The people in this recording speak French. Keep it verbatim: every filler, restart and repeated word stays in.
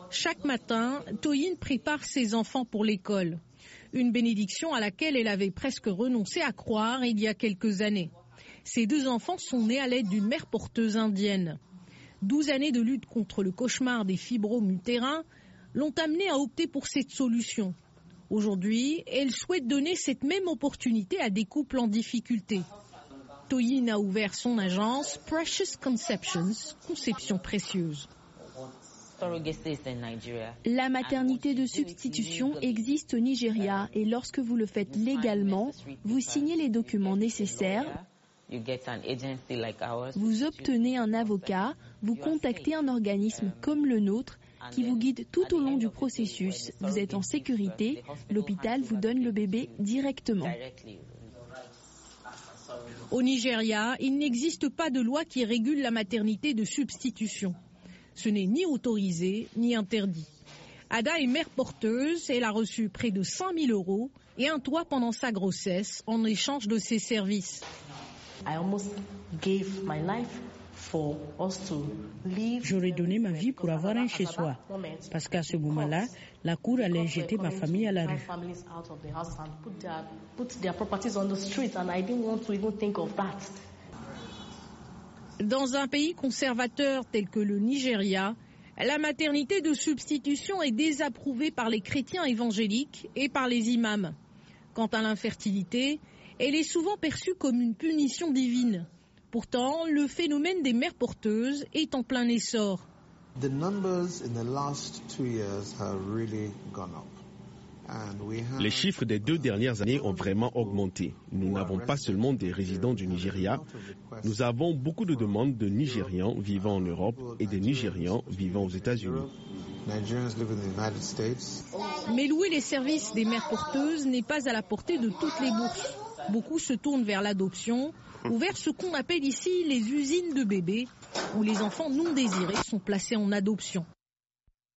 Chaque matin, Toyin prépare ses enfants pour l'école. Une bénédiction à laquelle elle avait presque renoncé à croire il y a quelques années. Ses deux enfants sont nés à l'aide d'une mère porteuse indienne. Douze années de lutte contre le cauchemar des fibromes utérins l'ont amenée à opter pour cette solution. Aujourd'hui, elle souhaite donner cette même opportunité à des couples en difficulté. Toyin a ouvert son agence Precious Conceptions, conception précieuse. La maternité de substitution existe au Nigeria et lorsque vous le faites légalement, vous signez les documents nécessaires, vous obtenez un avocat, vous contactez un organisme comme le nôtre qui vous guide tout au long du processus. Vous êtes en sécurité, l'hôpital vous donne le bébé directement. Au Nigeria, il n'existe pas de loi qui régule la maternité de substitution. Ce n'est ni autorisé ni interdit. Ada est mère porteuse, elle a reçu près de cinq mille euros et un toit pendant sa grossesse en échange de ses services. J'aurais donné ma vie pour avoir un chez-soi, parce qu'à ce moment-là, la cour allait jeter ma famille à la rue. Dans un pays conservateur tel que le Nigeria, la maternité de substitution est désapprouvée par les chrétiens évangéliques et par les imams. Quant à l'infertilité, elle est souvent perçue comme une punition divine. Pourtant, le phénomène des mères porteuses est en plein essor. Les chiffres des deux dernières années ont vraiment augmenté. Nous n'avons pas seulement des résidents du Nigeria, nous avons beaucoup de demandes de Nigérians vivant en Europe et des Nigérians vivant aux États-Unis. Mais louer les services des mères porteuses n'est pas à la portée de toutes les bourses. Beaucoup se tournent vers l'adoption ou vers ce qu'on appelle ici les usines de bébés, où les enfants non désirés sont placés en adoption.